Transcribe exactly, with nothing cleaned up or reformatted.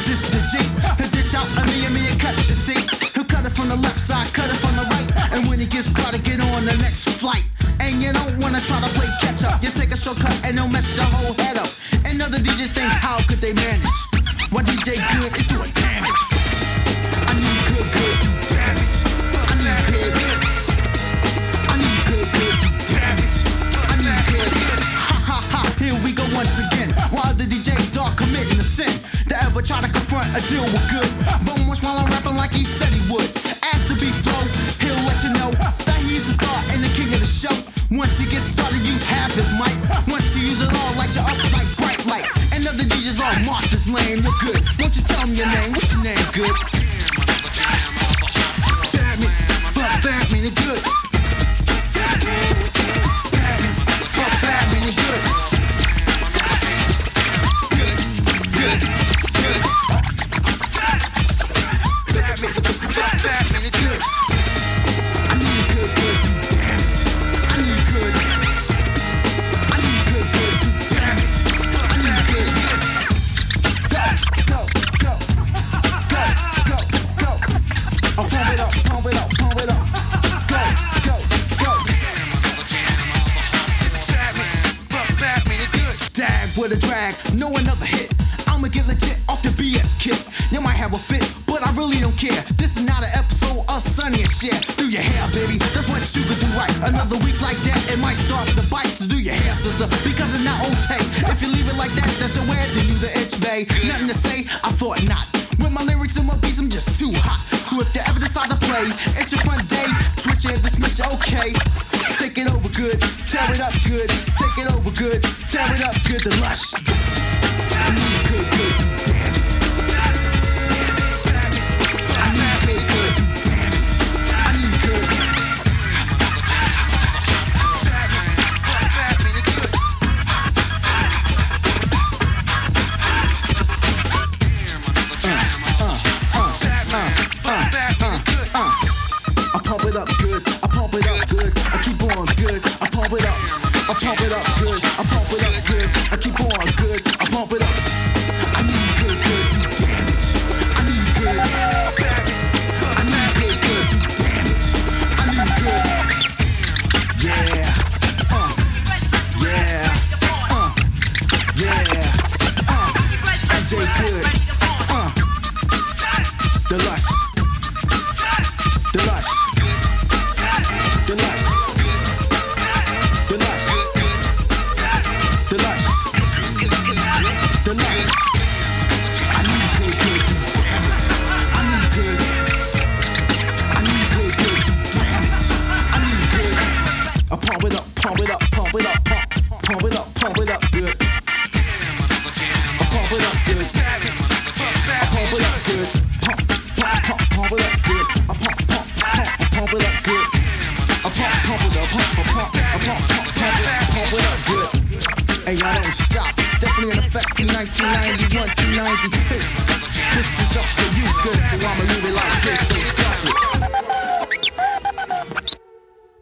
this the G. He'll dish out a million million cuts, you see. He'll cut it from the left side, cut it from the right. And when he gets started, get on the next flight. And you don't wanna try to play catch up. You take a shortcut and they'll mess your whole head up. And other D Js think, how could they manage? Why D J good is doing damage. I need good, good, do damage. I need good, good. I need good, good, do damage. I need good, good. Ha ha ha, here we go once again. While the D Js are committing a sin, to ever try to confront a deal with good. But once while I'm rapping like he said he would. As the beat flow, he'll let you know that he's the star and the king of the show. Once he gets started, use half his mic. Once he uses it all, light you up like bright light. And other D Js all mark this lane, you're good. Won't you tell me your name? What's your name, good? Batman, but Batman is good. Batman, but Batman is good. Good, good, good. Batman, but Batman is good. I need good, good, do damage. I need good. I need good, good, do damage. I need good, good. Go, go, go, go, go, go. I'll pump it up, pump it up, pump it up. Go, go, go. Batman, but Batman is good. Dag with a drag, no another hit. I'ma get legit off the B S kit. You might have a fit, but I really don't care. This is not an episode of Sonny and Cher. Do your hair, baby, that's what you could do right. Another week like that, it might start the bite. So do your hair, sister, because it's not okay. If you leave it like that, that's your wear, then use an itch, babe. Nothing to say, I thought not. With my lyrics and my beats, I'm just too hot. So if you ever decide to play, it's your fun day. Twitch it, dismiss it, okay. Take it over good, tear it up good. Take it over good, tear it up good. The Lush. I need good, good, do damage. I need good, good, do damage. I need good. Batman is good. Uh, uh, uh, uh, Batman is good. Uh, I pump it up good. I pump it up good. I keep on good. I pump it up. I pump it up good. I pump it up good. I keep on good. I pump it up. I need good, good, do damage. I need good. I need good, good, do damage. I need good. Yeah. Uh. Yeah. Uh. Yeah. Uh. D J good. Uh. The Lush. The Lush. The Lush. The Lush. The Lush. The Lush. I need good, good, do damage. I need good. I need good, good, do damage. I need good. I pump it up, pump it up, pump it up, pump, pump it up, pump it up good. I pump it up good. I pump it up good. Pump, pump, pump, pump it up good. I pump, pump, pump, pump it up good. I pump, pump it up, pump, pump, pump, I pump, pump, pump it, pump it up good. Hey, I don't stop. Definitely in effect in nineteen ninety-one through ninety-two. This is just for you, good, so I'ma leave